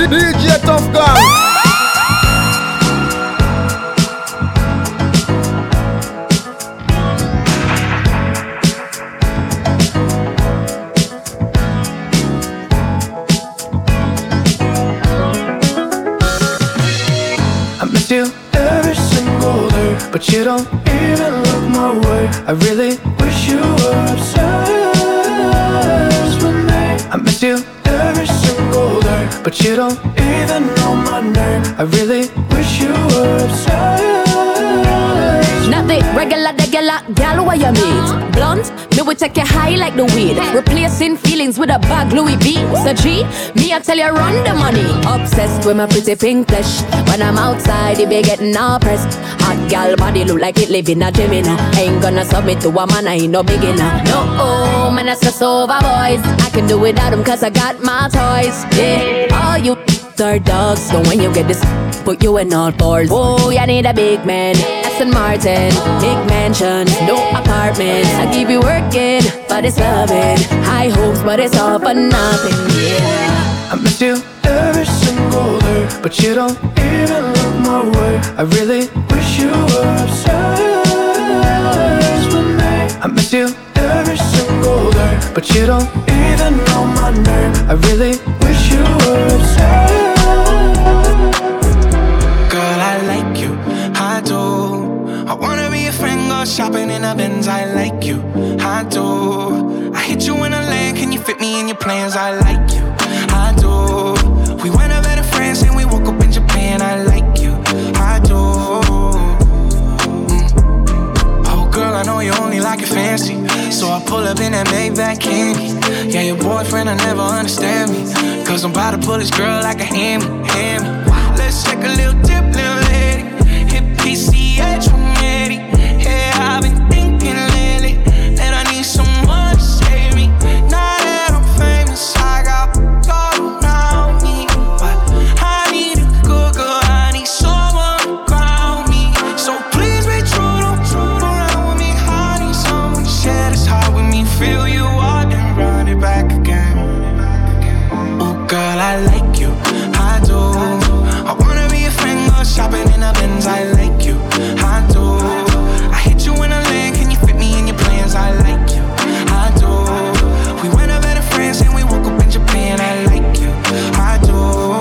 DJ Tough Gang. I miss you every single day, but you don't even look my way. I really wish you were obsessed with me. I miss you every single day, but you don't even know my name. I really wish you were obsessed. Not the regular, gal where you meet. Blunt, me will take you high like the weed. Replacing feelings with a bag Louis V. So G, me I tell you run the money. Obsessed with my pretty pink flesh. When I'm outside, it be getting all pressed. Hot gal body look like it live in a Gemini. Ain't gonna submit to a man, I ain't no beginner. No, oh, man, I stress over boys. I can do without them cause I got my toys. Yeah, all you are dogs. So when you get this, put you in all fours. Oh, you need a big man. Aston Martin, big mansion, no apartment. I keep you working, but it's loving. High hopes, but it's all for nothing. Yeah. I miss you every single day, but you don't even look my way. I really wish you were obsessed with me. I miss you every single day, but you don't even know my name. I really wish you were obsessed. Girl, I like you, I do. I wanna be a friend, go shopping in a Benz. I like you, I do. I hit you in a lane, can you fit me in your plans? I like you, I do. We went up better friends and we woke up in Japan. I like you, I do. Oh girl, I know you only like it fancy, so I pull up in that Maybach candy. Yeah, your boyfriend, I never understand me, cause I'm about to pull this girl like a hammy. Let's take a little dip, little lady. Hit PCH from Eddie. Yeah, I've been thinking lately that I need someone to save me. Now that I'm famous, I got all around me, but I need a good girl, I need someone to ground me. So please be true, don't around with me. I need someone to share this heart with me. Feel you out and run it back again. Oh girl, I like you, I do. I wanna be a friend, go shopping in a Benz. I like you, I do. I hit you in a lane, can you fit me in your plans? I like you, I do. We went up better friends and we woke up in Japan. I like you, I do,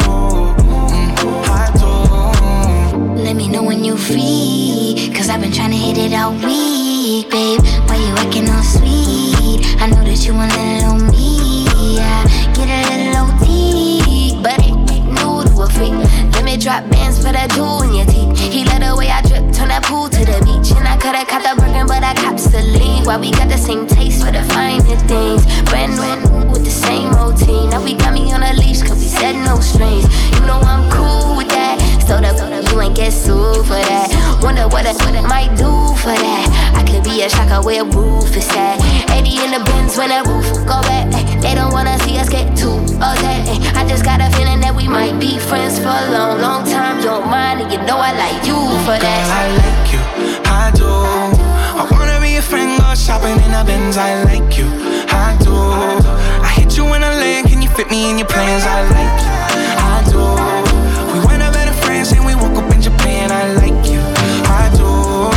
I do. Let me know when you free, cause I've been trying to hit it all week, babe. Why you acting all sweet? I know that you want a little me, yeah. Get a little OT, but it ain't new to a freak. Let me drop bands for that jewel in your teeth. He let the way I drip, turn that pool to the beach. And I coulda caught the Birkin, but I cops the lean. Why we got the same taste for the finer things. Brand new with the same routine. Now we got me on a leash, cause we said no strings. You know I'm cool with that, so that you ain't get sued for that. Wonder what I might do for that. I could be a shocker where roof is at. 80 in the Benz when that roof go back. They don't wanna see us get too upset. I just got a feeling that we might be friends for a long, long time. Don't mind, and you know I like you for that. Girl, I like you, I do. I wanna be a friend, go shopping in a Benz. I like you, I do. I hit you in a lane, can you fit me in your plans? I like you, I do. We went up better friends and we woke up in Japan. I like you, I do.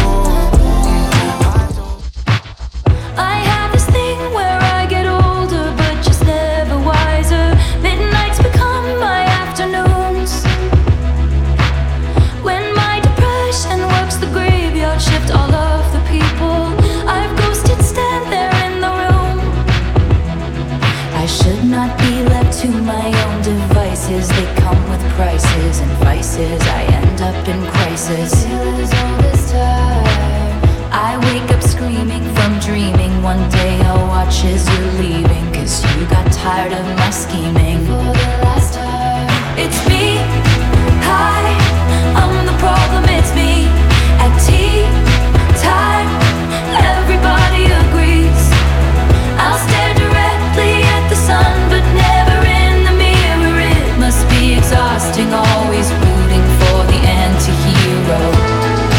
I have this thing where I get older, but just never wiser. Midnights become my afternoons. When my depression works the graveyard shift, all of the people I've ghosted stand there in the room. I should not be left to my own devices. They come with prices and vices. I end up in crisis. Feels all this time. I wake up screaming from dreaming. One day I'll watch as you're leaving, cause you got tired of my scheming. For the last time, it's me. Hi, I'm the problem, it's me. At tea time, everybody agrees. I'll stare directly at the sun, but never in the mirror. It must be exhausting, always rooting for the anti-hero.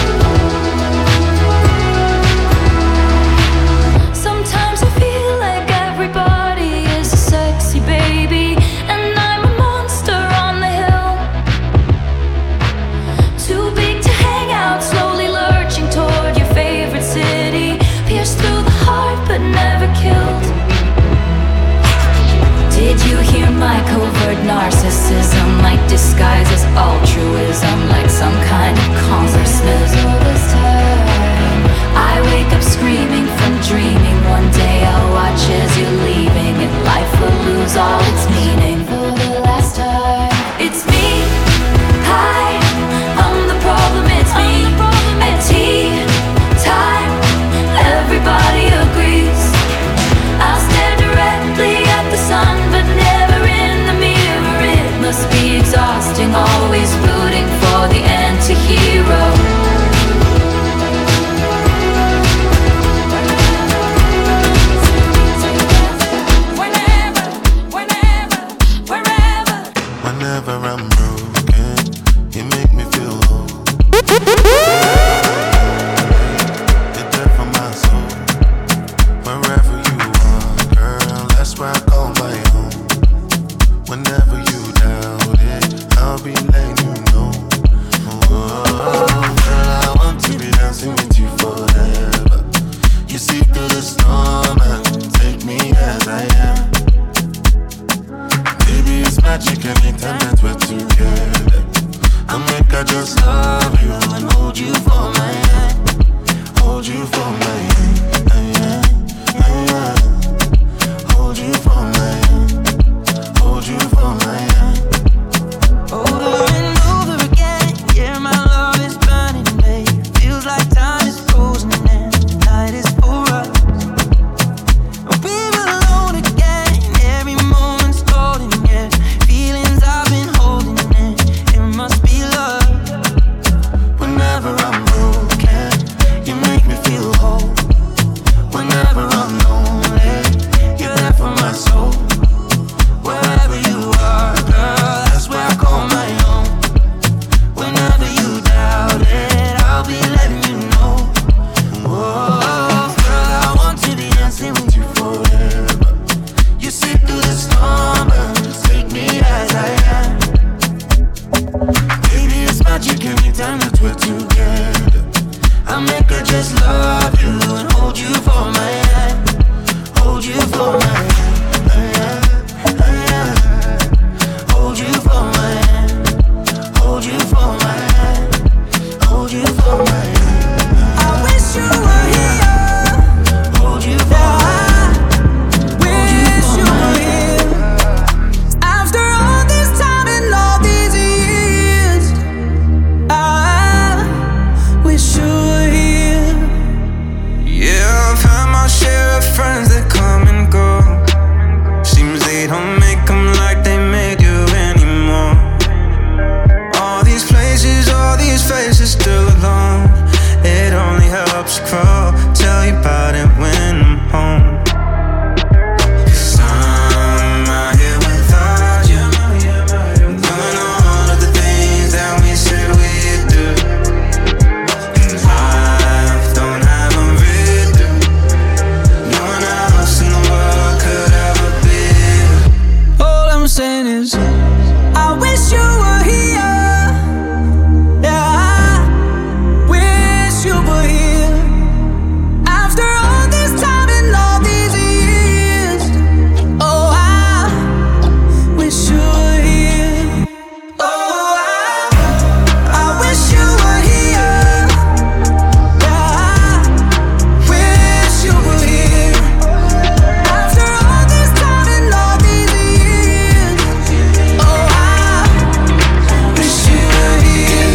Whenever I'm broken, you make me feel whole. You're there for my soul. Wherever you are, girl, that's where I call my home. Whenever you doubt it, I'll be letting you know. Oh, girl, I want to be dancing with you forever. You see through the storm and take me as I am. Baby, it's magic anytime that we're together. I'll make I just love you and hold you for my hand. Hold you for my hand. Hold you for my hand. Hold you for my hand. Over and over again, yeah, my love is burning, babe. Feels like time is frozen and the night is for us. We're alone again, every moment's golden, yeah. Feelings I've been holding in, it must be love. Whenever I'm broken, you make me feel whole. Whenever I'm lonely, you're there for my soul. Wherever you are, girl, that's where I call my own. Whenever you doubt it, I'll be letting you know. Oh, girl, I want to be dancing with you forever. You see through the storm and take me as I am. Baby, it's magic anytime that we're together. I'll make her just love you and hold you for my hand. Hold you for my hand. Hold you for my hand. Hold you for my hand. Hold you for my hand. I wish you were here. Hold you for my hand. Wish you were here. After all this time and all these years, I wish you were here. Yeah, I've had my share of friends that come and go. Seems they don't make them like they made you anymore. All these places, all these faces still alone. It only helps you crawl. Tell you about it when I'm home. 'Cause I'm out here without you, doing all of the things that we said we'd do. And life don't have a rhythm. No one else in the world could ever be. All I'm saying is, I wish you were here. Yeah, I wish you were here. After all this time and all these years, oh, I wish you were here. Oh, I wish you were here. Yeah, I wish you were here. After all this time and all these years, oh, I wish you were here.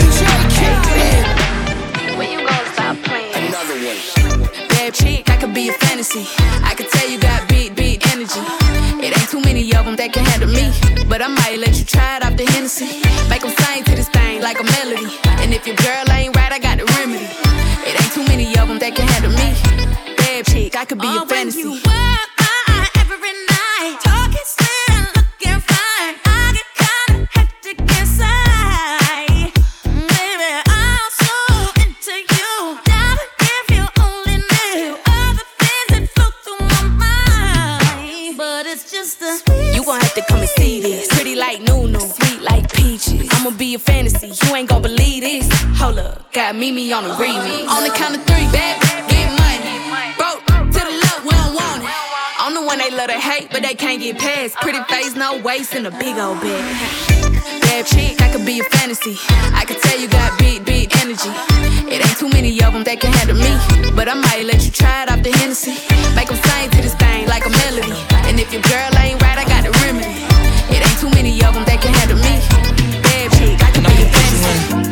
When you gonna stop playing? Another one. Bad chick, I could be a fantasy. I could tell you got beat energy. It ain't too many of them that can handle me, but I might let you try it off the Hennessy. Make them sing to this thing like a melody. And if your girl ain't right, I got the remedy. It ain't too many of them that can handle me. Bad chick, I could be a fantasy. When you walk by every night, talking sweet and looking fine, I get kinda hectic inside. Baby, I'm so into you. Darling, if you only knew all the things that flow through my mind. But it's just a You gon' have to come and see this. Pretty like Nunu, sweet like peaches. I'ma be a fantasy, you ain't gon' believe this. Hold up, got Mimi on the remix. On the count of 3, bad, get money. Broke to the left, we don't want it. I'm the one they love to hate, but they can't get past. Pretty face, no waist, and a big old bag. Bad chick, I could be a fantasy. I could tell you got beat energy. It ain't too many of them that can handle me, but I might let you try it off the Hennessy. Make them sing to this thing like a melody. And if your girl ain't right, I got the remedy. It ain't too many of them that can handle me. Bad chick, I could be a fantasy.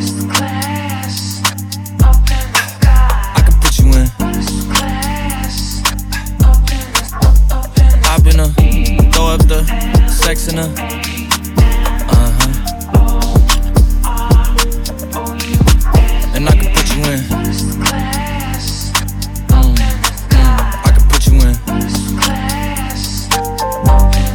I can put you in. Hop in her, throw up the sex in her. And I can put you in. I can put you in.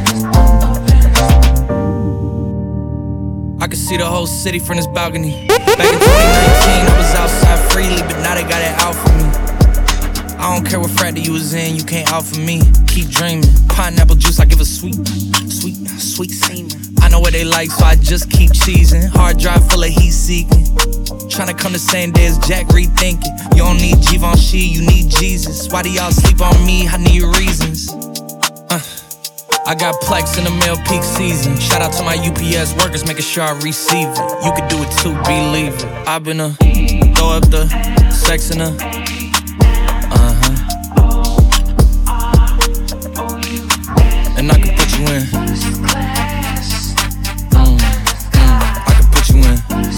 can see the whole city from this balcony. Back in 2019, I was outside freely, but now they got it out for me. I don't care what frat you was in, you can't out for me. Keep dreaming. Pineapple juice, I give a sweet semen. I know what they like, so I just keep cheesing. Hard drive full of heat seeking. Tryna come the same day as Jack, rethinking. You don't need Givenchy, you need Jesus. Why do y'all sleep on me? I need reasons. I got Plex in the mail peak season. Shout out to my UPS workers, making sure I receive it. You can do it too, believe it. I've been throw up the sex in the and I can put you in. I can put you in.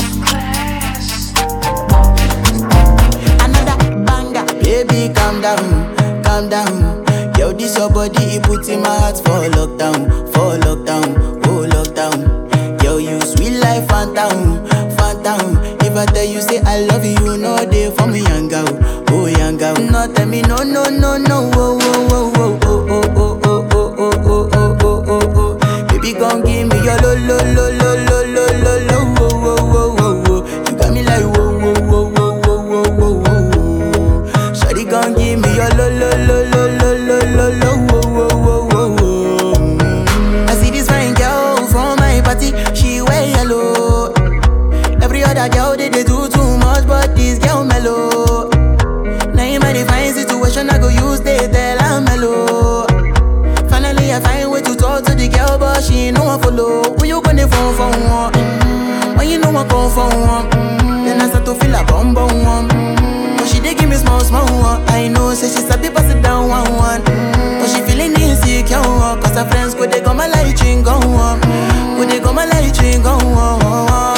Another banger, baby, calm down, calm down. Yo, this your body, it puts in my heart for lockdown, oh lockdown. Yo, you sweet life, phantom, phantom. If I tell you say I love you, you know they for me, young girl, oh young girl. No, tell me no, no, no, no, oh, oh, oh, oh, oh, oh, oh, oh, oh, oh, oh, oh, oh, oh. Baby, gon' give me your lo, lo, lo, lo, lo, lo, lo, lo, oh, oh, oh, oh, oh. You got me like whoa, whoa, whoa, whoa, whoa, whoa, whoa, whoa. Shawty gon' give me your lo, lo, lo, lo, lo, lo, lo, lo, whoa, whoa, whoa, whoa. I see this fine girl from my party, she wear yellow. Every other girl they do too much, but this girl mellow. Now in my divine situation, I go use they tell I'm mellow. Finally I find way to talk to the girl, but she ain't no one follow. Who you gonna phone for one? When you know I come for one, then I start to feel a bum bum one. But she dey give me small small one. I know say she sabi pass it down one one. But she feeling insecure, cause her friends go they go my light ring go on, go they go my light ring go on.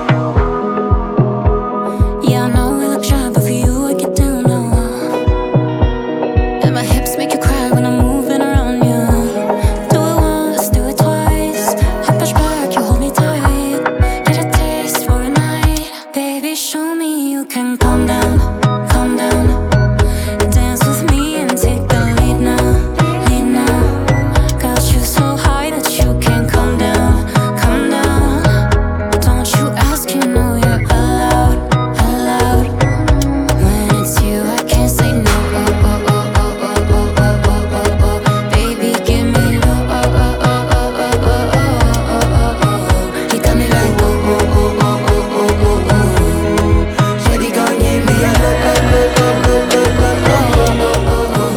Yeah, I know we look shy, but for you I get down low. And my hips make you cry when I'm moving around you. Do it once, do it twice. I push back, you hold me tight. Get a taste for a night. Baby, show me you can calm down, calm down. Dance with me and take the lead now, lead now. Got you so high that you can't calm down, calm down. Don't you ask, you know you're allowed, allowed. When it's you, I can't say no. Oh, oh, oh, oh, oh, oh, oh, oh, oh, oh. Baby, give me low. Oh, oh, oh, oh, oh, oh, oh, oh, oh. You got me like whoa, whoa, whoa, whoa, whoa, whoa, whoa, whoa. Shawty gon' give me a lo, lo, lo, lo, lo, lo, lo, lo.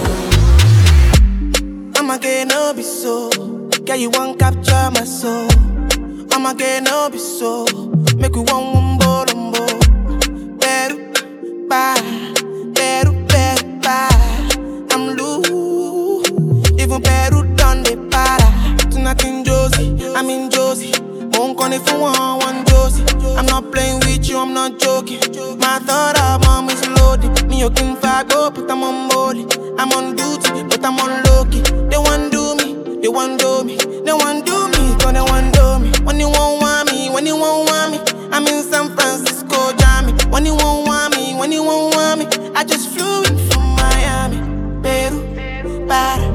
I'ma get no be so. Girl, you won't capture my soul. I'ma get no be so. Make we one umbo. Better, bye. Better, bye. I'm loose. Even better done the para. Tonight in Josie, I'm in Josie. Won't call if you want Josie. I'm not playing with you, I'm not joking. My thought of mom is loaded. Me, you can fag up, but I'm on body. I'm on duty, but I'm on low-key. They want do me, they want do me. They want do me, cause they want do me. When you won't want me, when you won't want me. I'm in San Francisco, Jammy. When you won't want me, when you won't want me. I just flew in from Miami. Peru, para.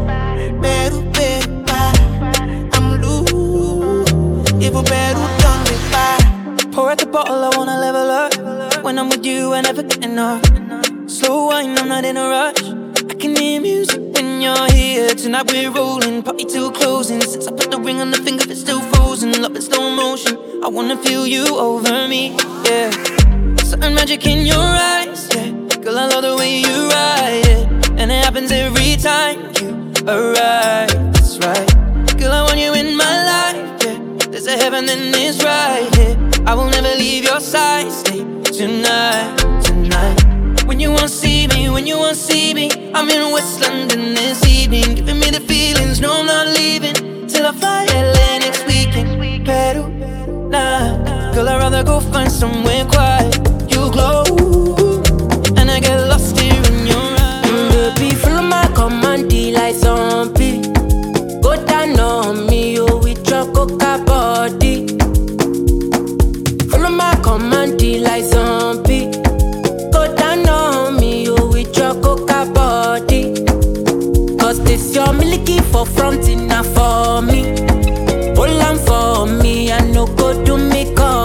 I'm loose. Even Peru done me para. Pour out the bottle, I wanna level up. When I'm with you, I never get enough. Slow wine, I'm not in a rush. I can hear music when you're here. Tonight we're rolling, party till closing. Since I put the ring on the finger, it's still frozen. Love in slow motion, I wanna feel you over me, yeah. Certain magic in your eyes, yeah. Girl, I love the way you ride it, and it happens every time you arrive, that's right. Girl, I want you in my life, yeah. There's a heaven and it's right here, yeah. I will never leave your side, stay tonight, tonight. When you won't see me, when you won't see me, I'm in West London this evening, giving me the feelings, no I'm not leaving, till I fly LA next weekend. Peru, nah, girl I'd rather go find somewhere quiet. You glow, and I get lost here in your eyes. Baby, follow my command, like zombie. Go down on me, oh, with your coca body. Follow my command, like zombie. Go down on me, oh, with your coca body. Cause this your milky for front enough for me. Hold on for me, I no go do me call.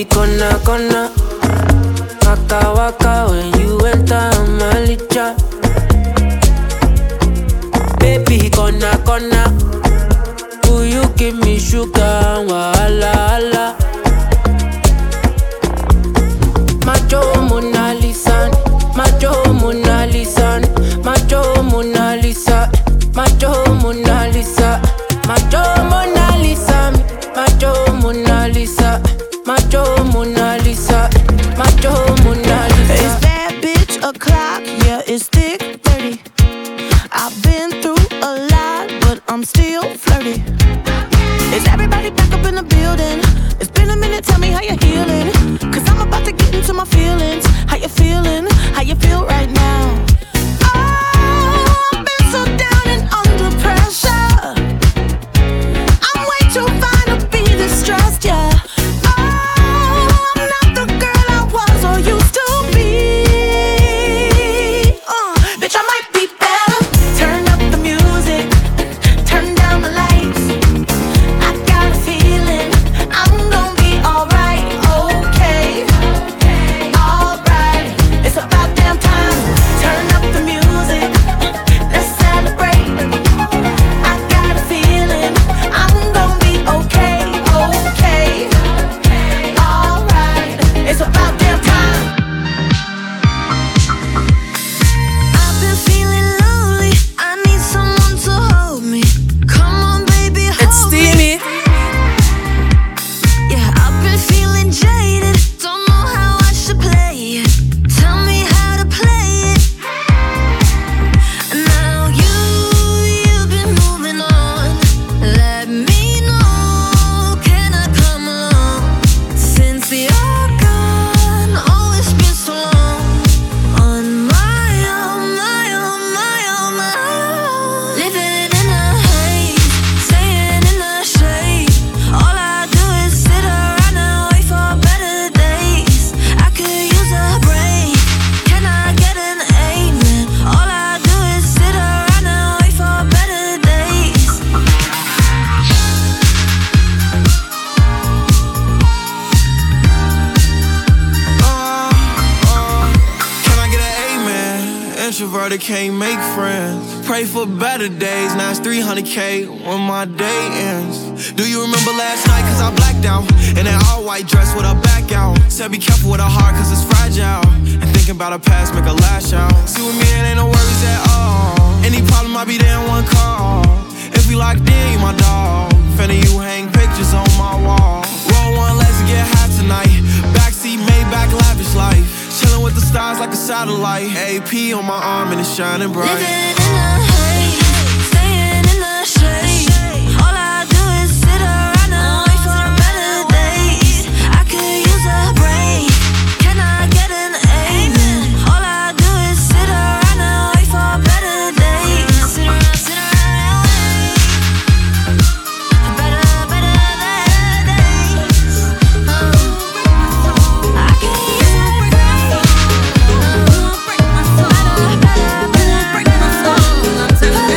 gonna waka waka when you enter my licha. Baby, gonna will you give me sugar, wahala? Macho Mona Lisa, Macho Mona Lisa, Macho Mona Lisa, Macho Mona Lisa, Macho Mona Lisa, Macho Mona Lisa, Macho Mona Lisa, Macho Mona Lisa. It's bad bitch o'clock, yeah, it's thick 30. I've been through a lot, but I'm still flirty. Is everybody back up in the building? It's been a minute, tell me how you're healing. Cause I'm about to get into my feelings. How you feeling? How you feel right now? Oh, I've been so down and under pressure. I'm way too fine to be distressed, yeah. Oh, I'm not the girl I was or used to be. Bitch, I might be better. Turn up the music, turn down the lights. I got a feeling I'm gonna be alright, okay, alright. It's about damn time. Turn up the music, let's celebrate. I got a feeling I'm gonna be okay, alright. It's about damn time. I've been feeling lonely. I need someone to hold me. Come on, baby, hold It's steamy. me. Yeah, I've been feeling jaded. Don't know how I should play it. Tell me how to play it. Now you've been moving on. Let me know, can I come along? Since you're gone, oh, it's been so long. On my own. Living in a haze, staying in the shade. All I do is sit around and wait for better days. I could use a break, can I get an amen? All I do is sit around and wait for better days. Can I get an amen? Introverted can't make friends. Pray for better days. Now it's 300K when my day ends. Do you remember last night? Cause I blacked out in that all white dress with her back out. Said be careful with her heart cause it's fragile. And thinking about her past make her lash out. See with me it ain't no worries at all. Any problem I be there in one call. If we locked in, you my dog. Finna you hang pictures on my wall. Roll one, let's get high tonight. Backseat, Maybach, lavish life. Chillin' with the stars like a satellite. AP on my arm and it's shining bright. Living in a haze, staying in the shade. All I do is sit around and wait for better days. I could use a break, can I get an amen? All I do is sit around and wait for better days. Sit around and wait for better days. I could use a break. Break my soul. I'm telling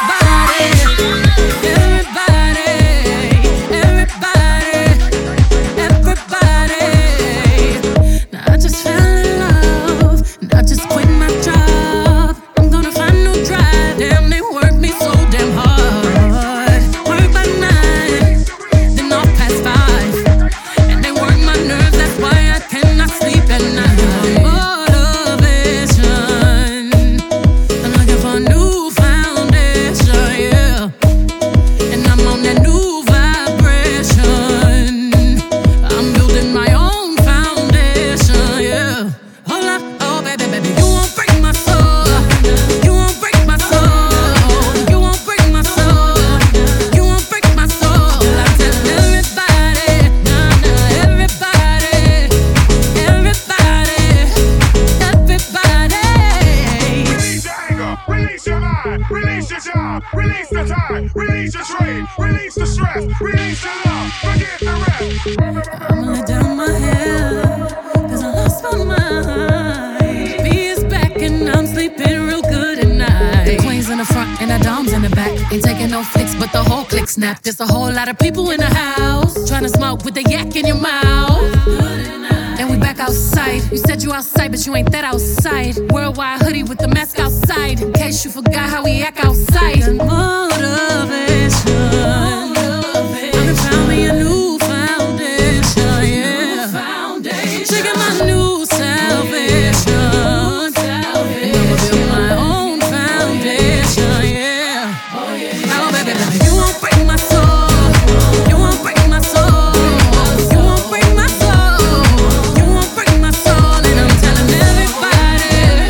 everybody. Now I just fell in love, and I just quit my job. I'm gonna find no drive. Damn, they work me so damn hard. Work by 9, then off past 5, and they work my nerves. That's why I cannot sleep at night. Motivation. I'm looking for a new foundation, yeah. And I'm on that new vibration. I'm building my own foundation, yeah. Hold up, oh baby, baby, you won't break my soul. You won't break my soul. You won't break my soul. You won't break my soul. I tell everybody, everybody, Release your anger, release your mind, release your job, release the time, release your dream, release the stress, release the love, forget the rest. I'ma let down my hair, cause I lost my mind. B is back and I'm sleeping real good at night. The queens in the front and the doms in the back. Ain't taking no flicks, but the whole click snap. There's a whole lot of people in the house, trying to smoke with the yak in your mouth. outside. You said you outside, but you ain't that outside. Worldwide hoodie with the mask outside. In case you forgot how we act outside. Motivation. I found me a new foundation, yeah. Checking my new salvation. And I'ma build my own foundation, yeah. Oh, baby, you won't break my soul. You won't break my soul. You won't break my soul. You won't break my soul. And I'm telling everybody.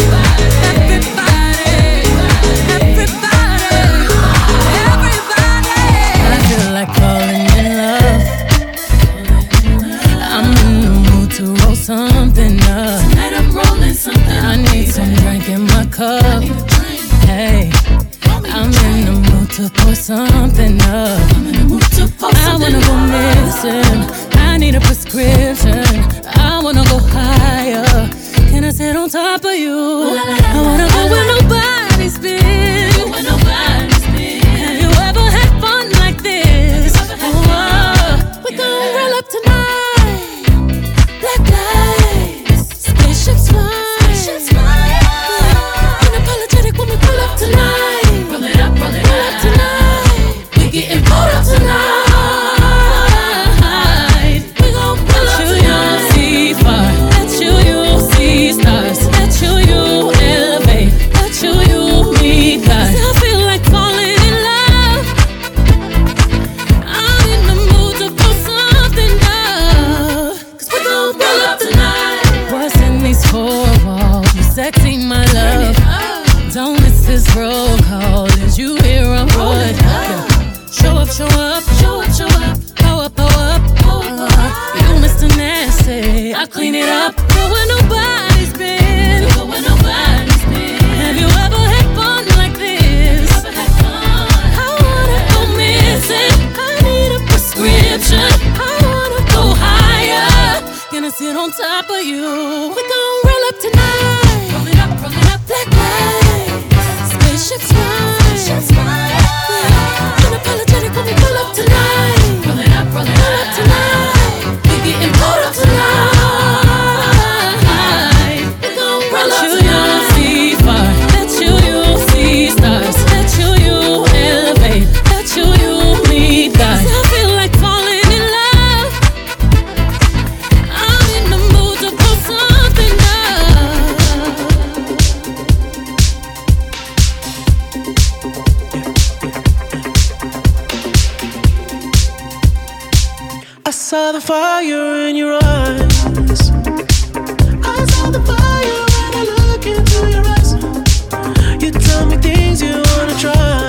I feel like falling in love. I'm in the mood to roll something up. Tonight I'm rolling something. I need some drink in my cup. Hey, I'm in the mood to pour something up. I wanna go missing. I need a prescription. I wanna go higher. Can I sit on top of you? I wanna go where nobody's been. Have you ever had fun like this? We gon' roll up tonight. Black lights, spaceships fly. Unapologetic when we pull up tonight. Roll it up tonight. We getting pulled up tonight. We gon' pull up tonight. See far, let you see stars. Let you elevate. Let you meet God. 'Cause I feel like falling in love. I'm in the mood to put something up. 'Cause we gon' pull up tonight. What's in these four walls? You sexy, my love. Don't miss this roll call. Did you hear a word? Show up, show up, show up, show up. Pow up, pow up, pow up. You Mr. Nasty, I clean it up. Go where nobody's been. Have you ever had fun like this? I wanna go missing. I need a prescription. I wanna go higher. Gonna sit on top of you. We gon' roll up tonight. Rolling up, black lights. Spaceships fly. Unapologetic when we pull up tonight. Roll up tonight. We getting pulled up tonight. We gon' roll up tonight. See far, let you see stars. Let you elevate. Let you meet God. 'Cause I feel like falling in love. I'm in the mood to put something up. I saw the fire in your eyes. I saw the fire when I look into your eyes. You tell me things you wanna try.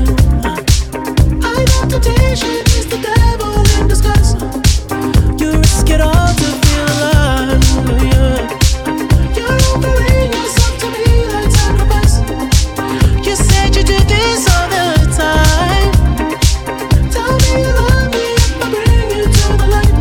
I know temptation is the devil in disguise. You risk it all to feel alive. Yeah. You're offering yourself to me like sacrifice. You said you do this all the time. Tell me you love me if I bring you to the light.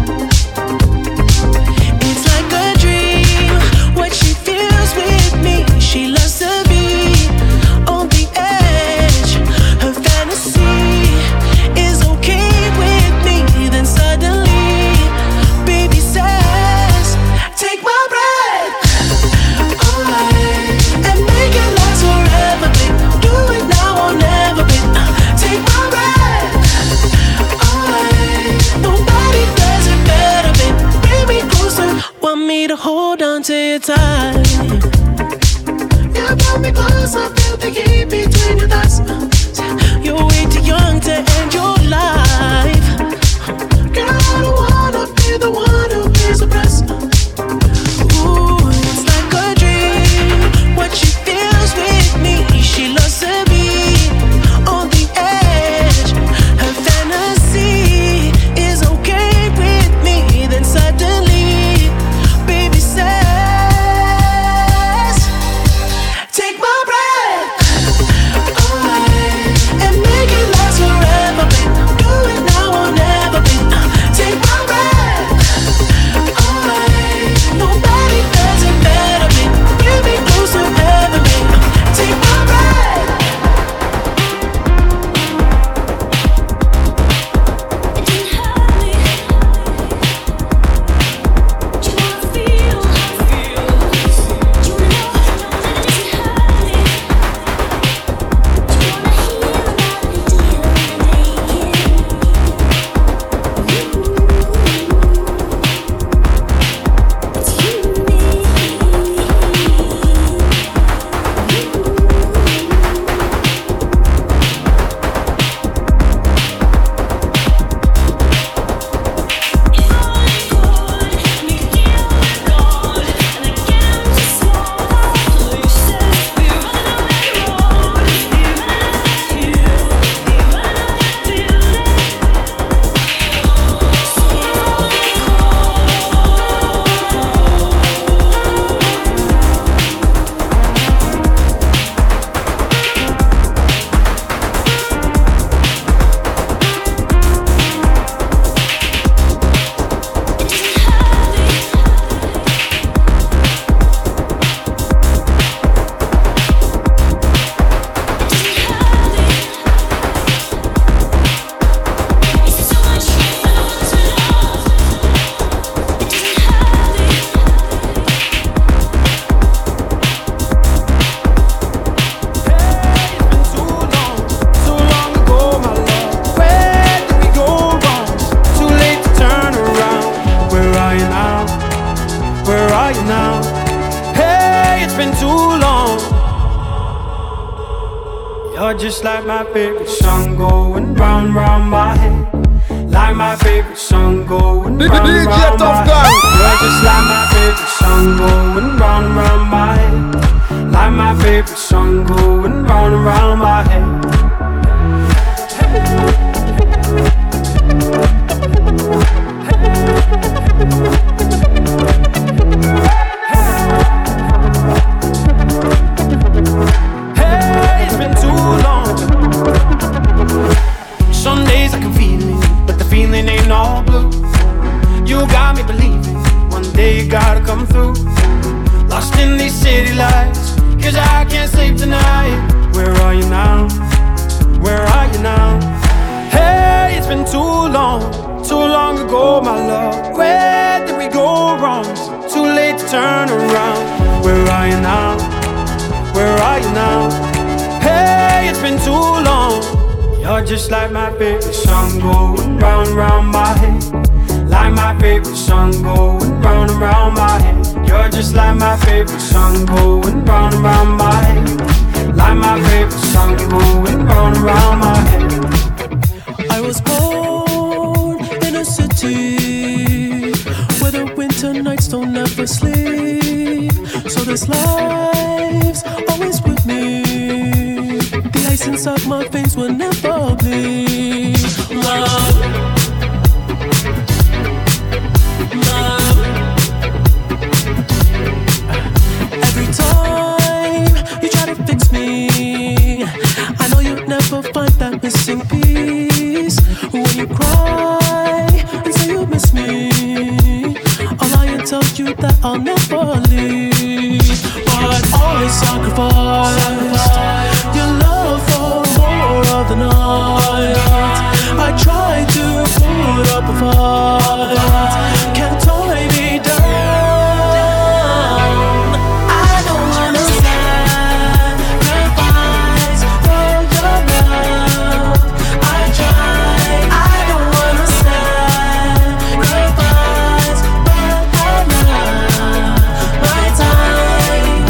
It's like a dream, what she feels with me. She loves to be on the edge. Her fantasy is okay with me. Then suddenly, baby says, take my breath away and make it last forever, babe. Do it now or never, babe. Take my breath away. Nobody does it better, babe. Bring me closer, want me to hold on to you tight. You brought me closer, feel the heat between your thighs. You're way too young to end your life. Girl, I don't wanna be the one who pays the price. Ooh, it's like a dream, what she feels with me. She loves to be on the edge. Her fantasy is okay with me. Then suddenly, baby says, take my breath away and make it last forever, babe. Do it been too long. You're just like my favorite song going round, round my head. Like my favorite song going round, round my head. You're just like my favorite song going round, round my head. Like my favorite song going round, round my head. Gotta come through. Lost in these city lights, cause I can't sleep tonight. Where are you now? Where are you now? Hey, it's been too long ago, my love. Where did we go wrong? Too late to turn around. Where are you now? Where are you now? Hey, it's been too long. You're just like my favorite song going round, round my head. Like my favorite song going round and round my head. You're just like my favorite song going round and round my head. Like my favorite song going round and round my head. I was born in a city where the winter nights don't ever sleep. So this life's always with me. The ice inside my veins will never bleed. Love. Find that missing piece when you cry and say you miss me. I'll lie and tell you that I'll never leave, but always sacrifice your love for more of the night. I try to put up a fight, can't tie me down. I don't wanna sacrifice for your love. I try, I don't wanna sacrifice, but I love my time.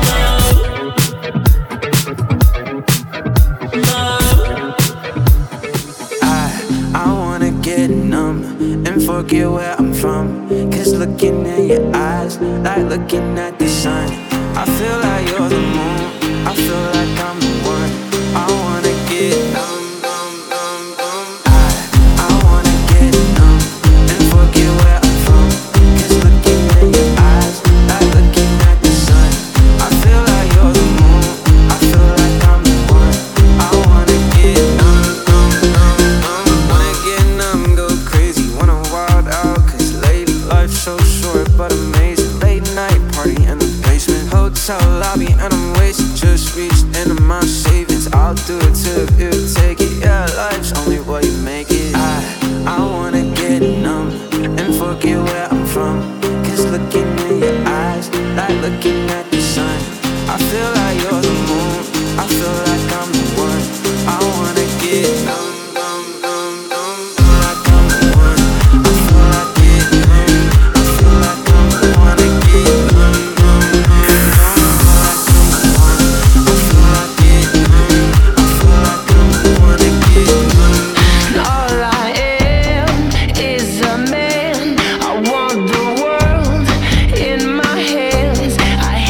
I wanna get numb and forget where I'm from. Cause looking in your eyes, like looking at the sun. I feel like you're the moon, I feel like I'm the one. I wanna get numb, numb, numb, numb. I wanna get numb and forget where I'm from. Cause looking in your eyes, like looking at the sun. I feel like you're the moon, I feel like I'm the one. I wanna get numb, numb, numb, numb. Wanna get numb, go crazy, wanna wild out. Cause lady life's so short but amazing. Late night party in the basement, hotel lobby and I'm wasted. Just reached into my savings, I'll do it too if you take it. Yeah, life's only what you make it. I wanna get numb and forget where I'm from. Cause looking in your eyes, like looking at the sun. I feel like you're the moon, I feel like I'm the one. I wanna get numb, numb, numb, numb. Feel like I'm the one, I feel like get numb. I feel like I'm the one to get numb, numb, numb, numb. I feel like get numb, I feel like I'm the one to get numb. All I am is a man. I want the world in my hands. I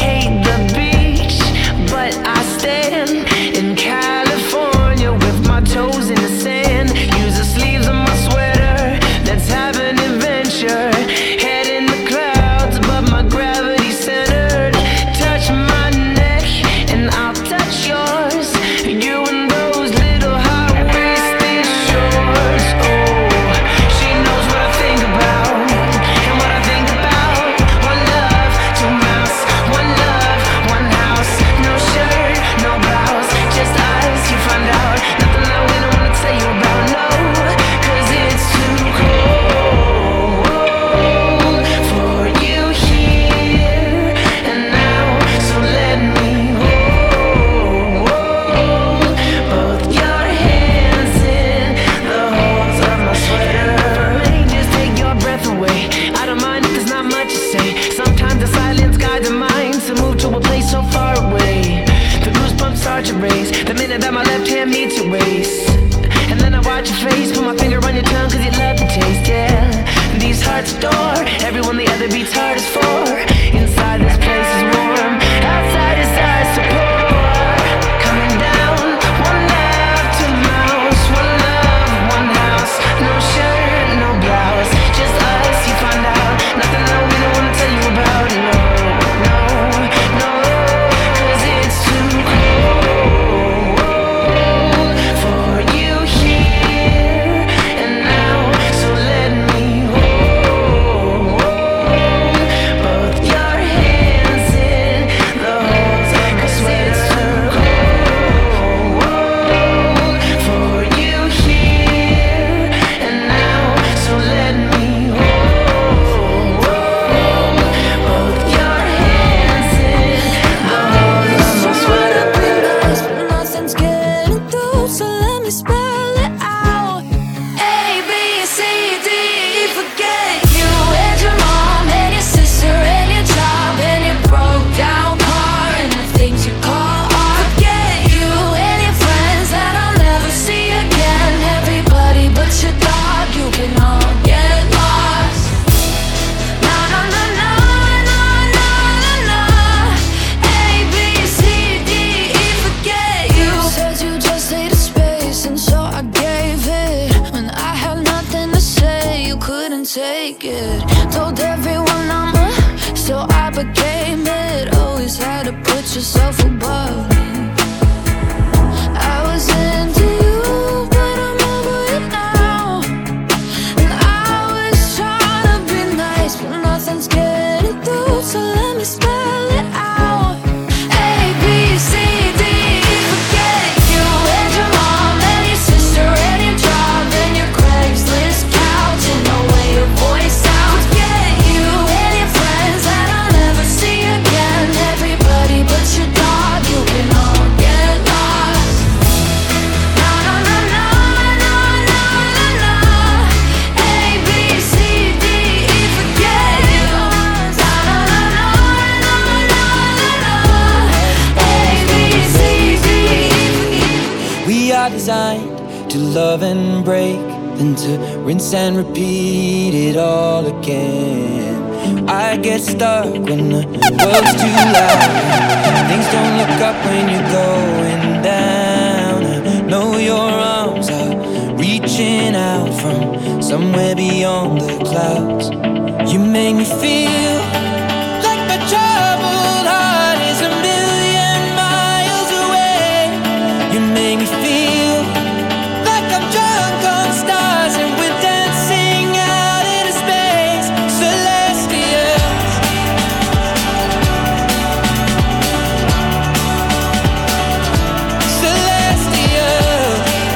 minute that my left hand meets your waist. And then I watch your face, put my finger on your tongue cause you love the taste, yeah. These hearts adore everyone the other beats hardest for. Inside this place is warm, outside is ice so poor. Coming down, one love to mouse, one love, one house. No shirt, no blouse, just us, you find out. Nothing that we don't wanna tell you about, no, no, no. Cause it's too cold for you here and now. So let me hold both your hands in the holes. Cause it's too cold for you here and now. So let me hold both your hands in the holes. Just wanna be nice, but nothing's getting through, so let me spell it out. A, B, C, D, E, forget you and your mom and your sister and your job and your broke down car and the things you call art. Forget you and your friends that I'll never see again. Everybody but your dog, you can all get lost. Na na na na na na na na. A, B, C, D, E, forget you. Said you just needed space, and so I gave it. When I had nothing to say, you couldn't take it. Told everyone I'm so I became it. Always had to put yourself above me. I was into you, but I'm over it now. And I was trying to be nice, but nothing's getting through, so let me spell it out. A, B, C, D, E, forget you and your mom and your sister and your job and your Craigslist couch and the way your voice sounds. Forget you and your friends that I'll never see again. Everybody but your dog, you can all get lost. Na na na na na na na na. A, B, C, D, E, forget you. Na na na na na na na na. A, B, C, D, E, forget you. We are designed to love and break, then to rinse and repeat it all again. I get stuck when the world's too loud. Things don't look up when you're going down. I know your arms are reaching out from somewhere beyond the clouds. You make me feel like my troubled heart is a million miles away. You make me feel like I'm drunk on stars and we're dancing out into space. Celestial, celestial.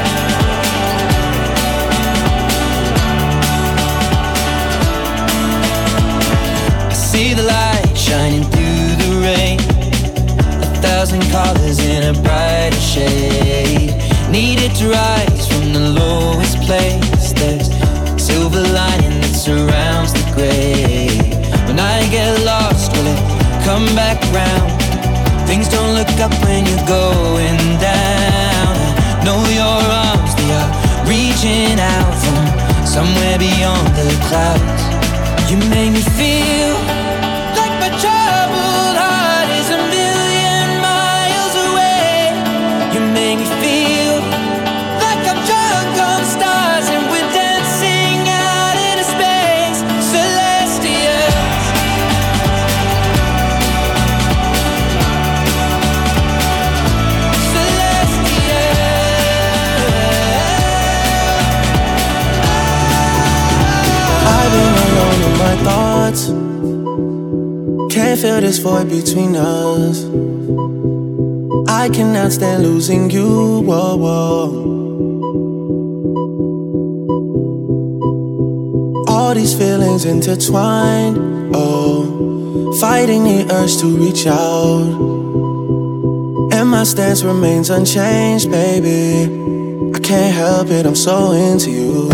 I see the light shining through the rain, 1,000 colors in a brighter shade. Needed to rise from the lowest place. There's silver lining that surrounds the gray. When I get lost, will it come back round? Things don't look up when you're going down. I know your arms, they are reaching out from somewhere beyond the clouds. You make me feel like my troubled heart is a million miles away. You make me feel like I'm drunk on stars and we're dancing out into space. Celestial, I've been alone in my thoughts. Can't feel this void between us. I cannot stand losing you. Whoa, whoa. All these feelings intertwined. Oh, fighting the urge to reach out. And my stance remains unchanged, baby. I can't help it, I'm so into you.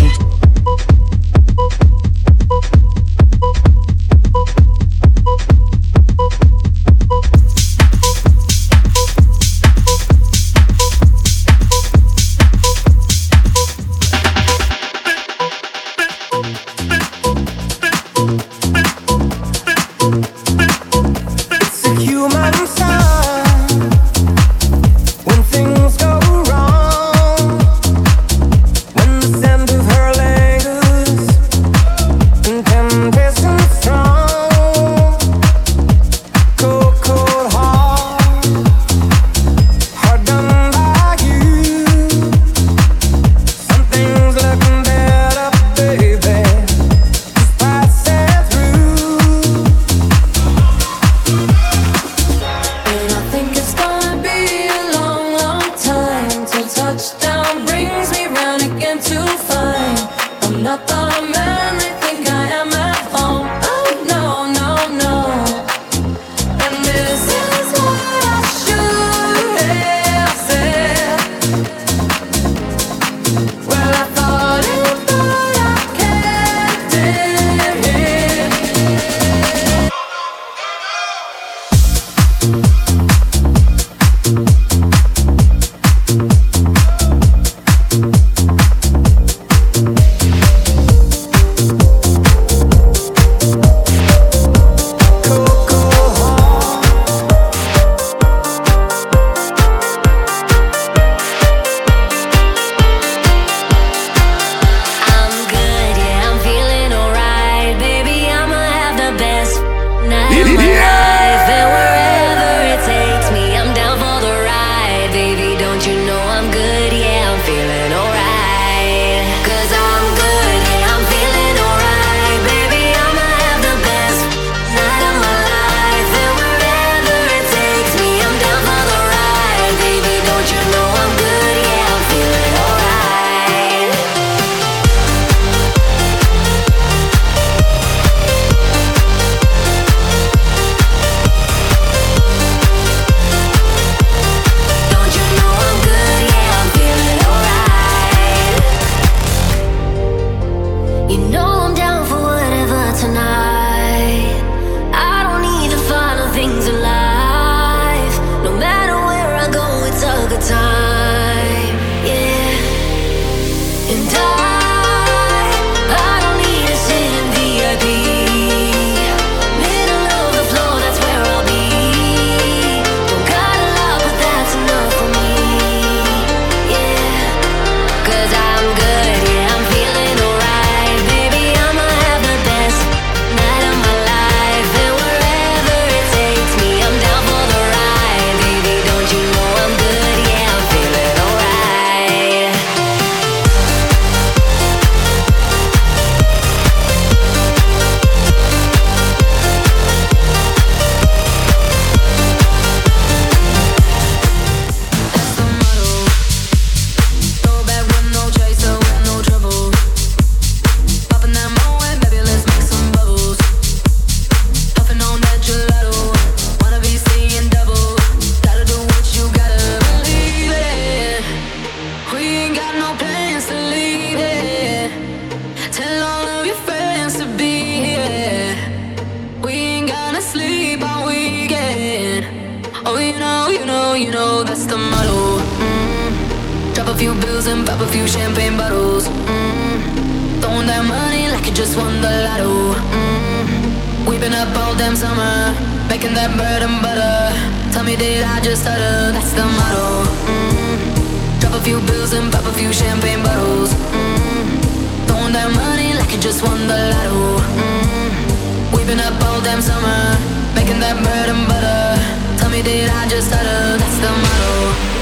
Oh, you know that's the motto. Drop a few bills and pop a few champagne bottles. Throwing that money like you just won the lotto. We've been up all damn summer, making that bread and butter. Tell me, did I just stutter? That's the motto. Drop a few bills and pop a few champagne bottles. Throwing that money like you just won the lotto. We've been up all damn summer, making that bread and butter. Tell me, did I just stutter? That's the motto.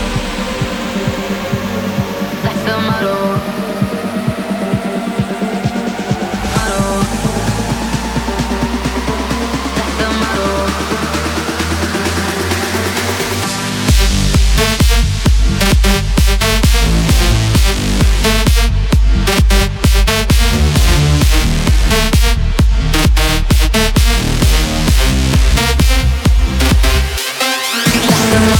That's the motto. That's the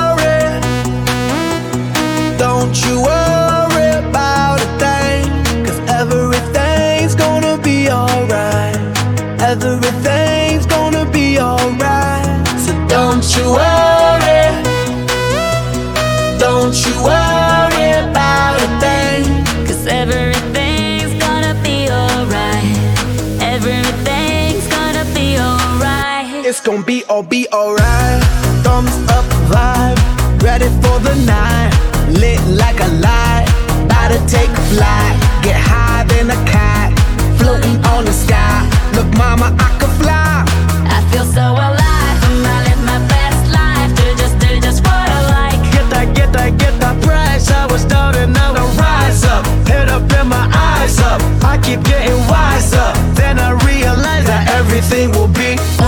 worry. Don't you worry about a thing, 'cause everything's gonna be alright. Everything's gonna be alright. So don't you worry. Don't you worry about a thing, 'cause everything's gonna be alright. Everything's gonna be alright. It's gonna be alright. Thumbs up vibe, ready for the night. Lit like a light, about to take a flight. Get higher than a cat, floating on the sky. Look mama, I can fly. I feel so alive, and I live my best life. Do just what I like. Get that price. I was down and now I rise up. Head up and my eyes up. I keep getting wiser. Then I realize that everything will be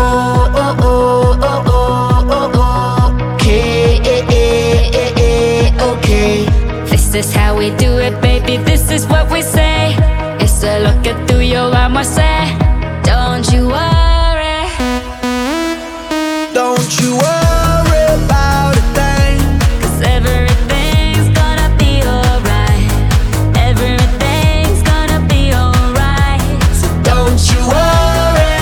okay. This is how we do it, baby. This is what we say. It's a look at through your armor, say. Don't you worry. Don't you worry about a thing, 'cause everything's gonna be alright. Everything's gonna be alright. so don't you worry.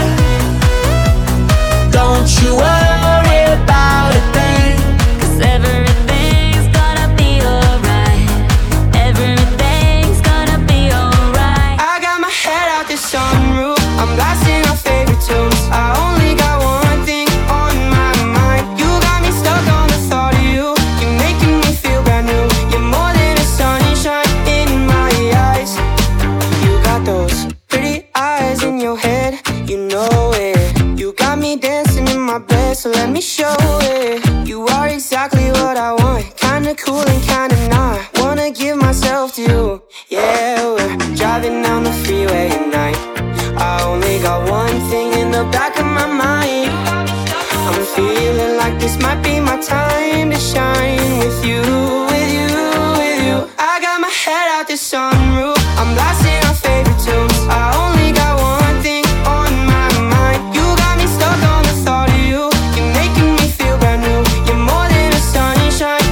Don't you worry about a thing, 'cause everything's gonna be alright. Everything's gonna be alright. I got my head out the sunroof. I'm blasting our favorite tunes. I only got one thing on my mind. You got me stuck on the thought of you. You're making me feel brand new. You're more than a sunshine in my eyes. You got those pretty eyes in your head. You know it. You got me dancing in my bed, so let me show it. You are exactly what I want. Kinda cool and kinda not. Wanna give myself to you. Yeah, we're driving down the freeway at night. I only got one thing in the back of my mind. I'm feeling like this might be my time to shine with you, with you, with you. I got my head out the sunroof. I'm blasting our favorite tunes. I only got one thing on my mind. You got me stuck on the thought of you. You're making me feel brand new. You're more than a sunshine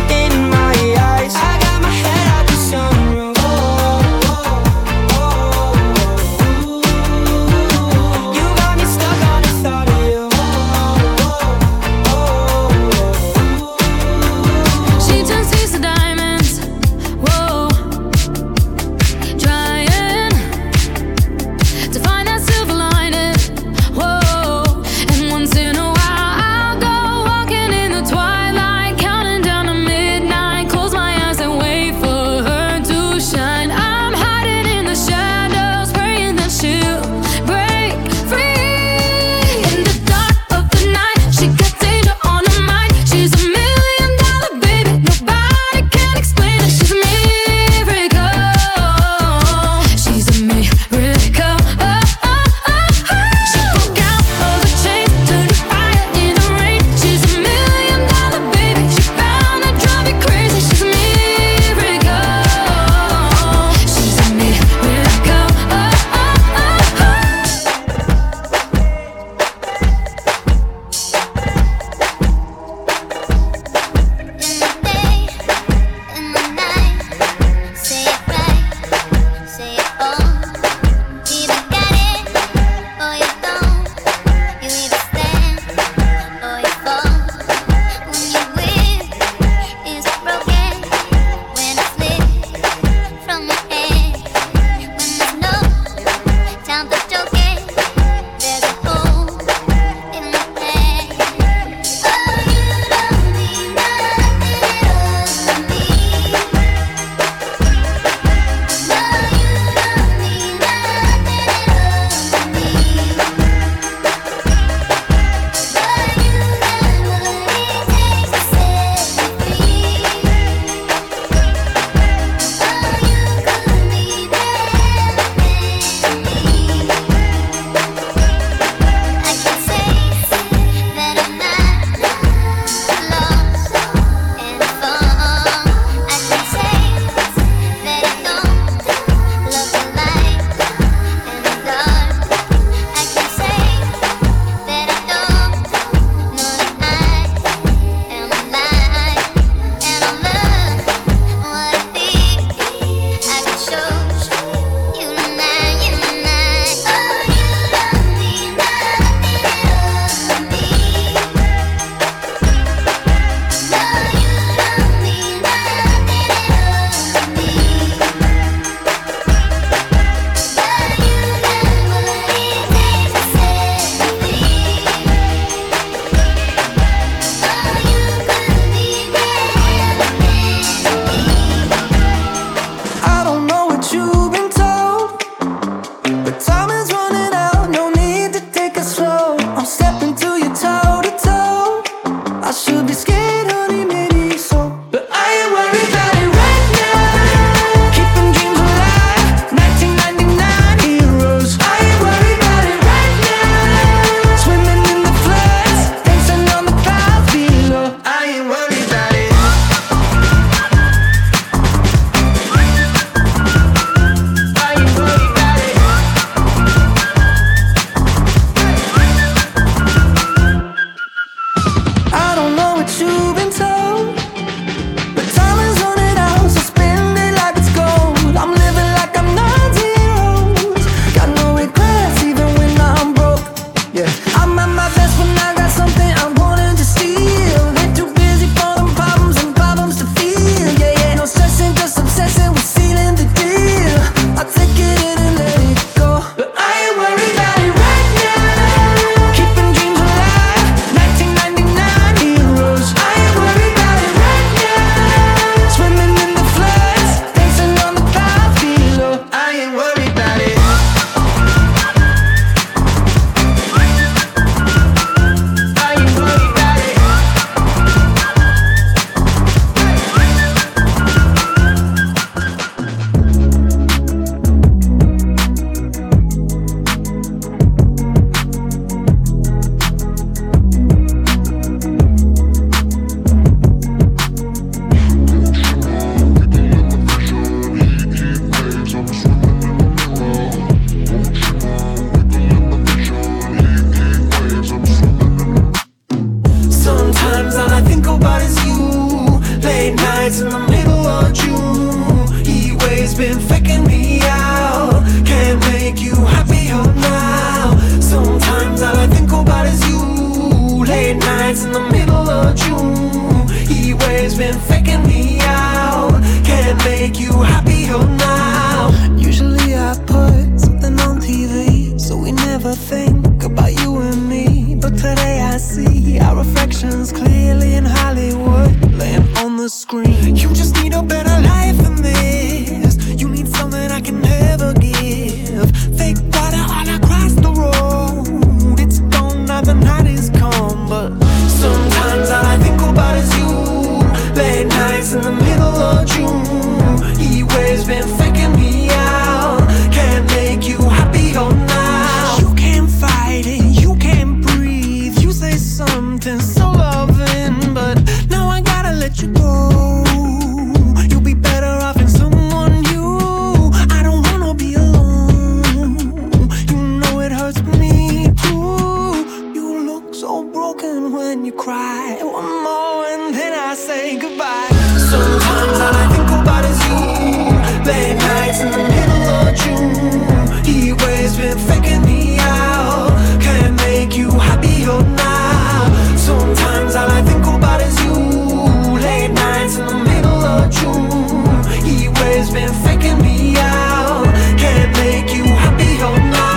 always been faking me out. Can't make you happier now. Usually I put something on TV, so we never think about you and me. But today I see our reflections clearly in Hollywood, laying on the screen. You just need a better life than this. You need something I can never give. Fake water all across the road. It's gone now, the night is come. But sometimes all I think about is you. Late nights in the middle of June. He always been faking me out. Can't make you happier now. You can't fight it, you can't breathe. You say something so loving, but now I gotta let you go. You'll be better off in someone new. I don't wanna be alone. You know it hurts me too. You look so broken when you cry. One more and then I say goodbye. Sometimes all I think about is you. Late nights in the middle of June. He always been faking me out. Can't make you happier now. Sometimes all I think about is you. Late nights in the middle of June. He always been faking me out. Can't make you happier now.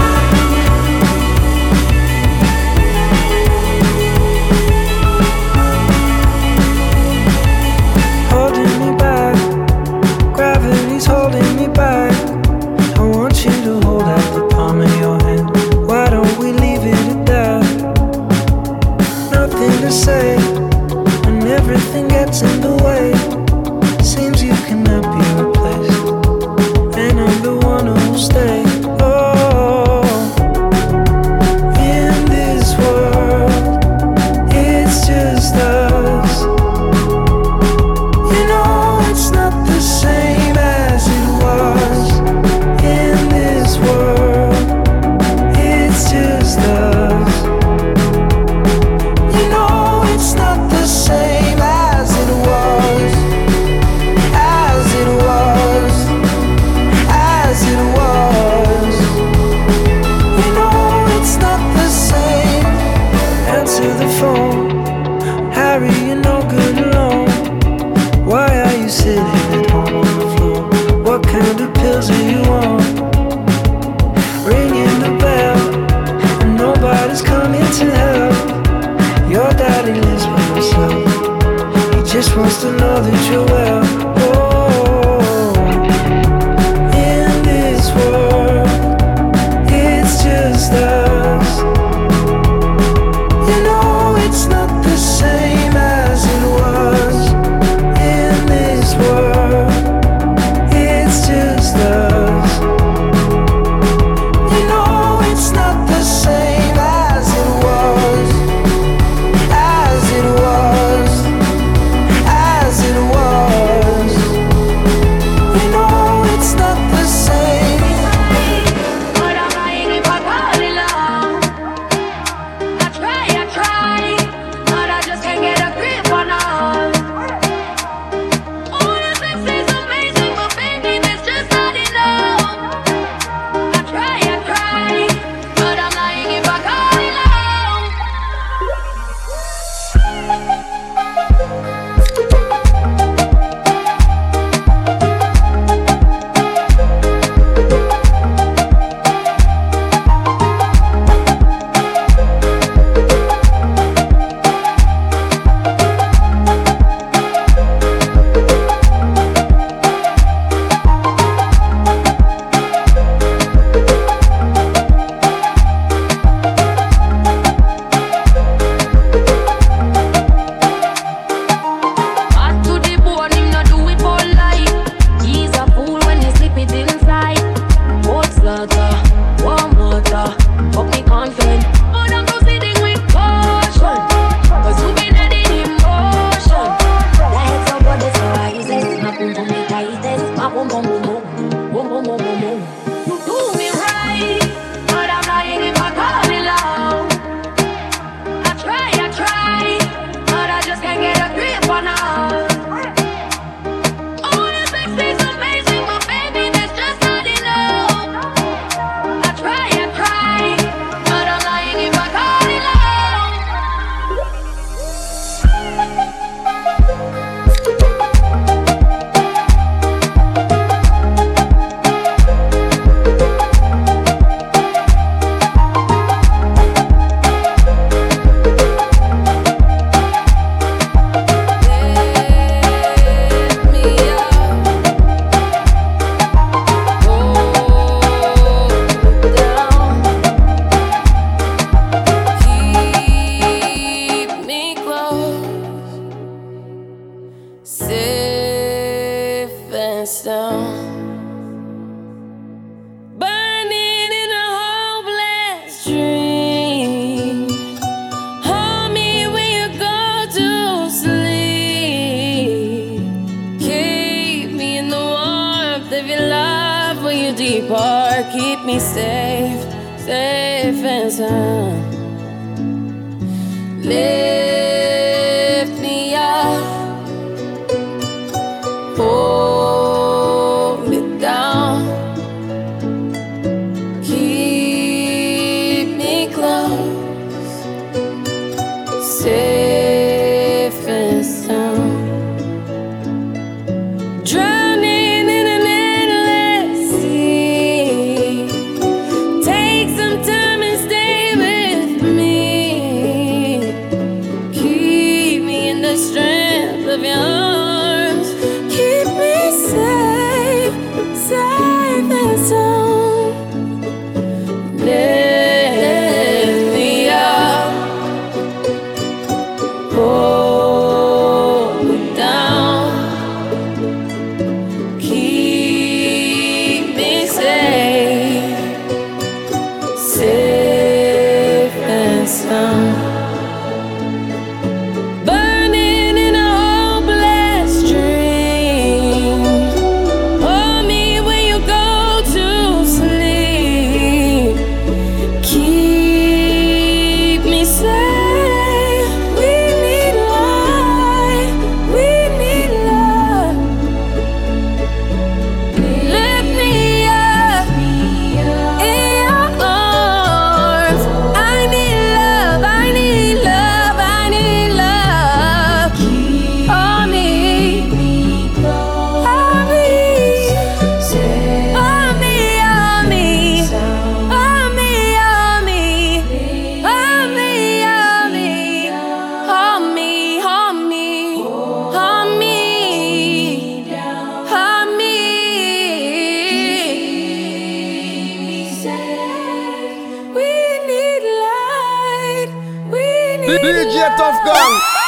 Holding me back, gravity's holding me back. I want you to hold out the palm of your hand. Why don't we leave it at that? Nothing to say when everything gets in the way. Seems you cannot be replaced, and I'm the one who'll stay. Oh, in this world, it's just us. You know it's not the same as it was. In this world, it's just us. You know it's not the same as it was. As it was. As it was. You know it's not the same. Answer the phone. Harry, you're no good alone. Why are you sitting at home on the floor? What kind of pills are you on? Ringing the bell, and nobody's coming to help. Your daddy lives by himself. He just wants to know that you're well. Oh, in this world, it's just us. You know it's not the same as it was. In this world, it's just us. You know it's not the same as it was. As it was. As it was. safe and sound. Burning in a hopeless dream. Hold me when you go to sleep. Keep me in the warmth of your love when you depart. Keep me safe, safe and sound. Lift me up, hold me down, keep me close, safe and sound. Drowning in an endless sea. Take some time and stay with me. Keep me in the strength of your arms. Keep me safe, safe and sound. Lift me up, hold me down, keep me safe, safe and sound. Burning in a hopeless dream. Hold me when you go to sleep. Keep me safe. We need light. We need love. Lift me up in your arms. I need love. I need love. I need love. On me, on me, on me, on me, on me, on me, on me, on me, on me, on me, on me, we need light. We need DJ Tough Gang.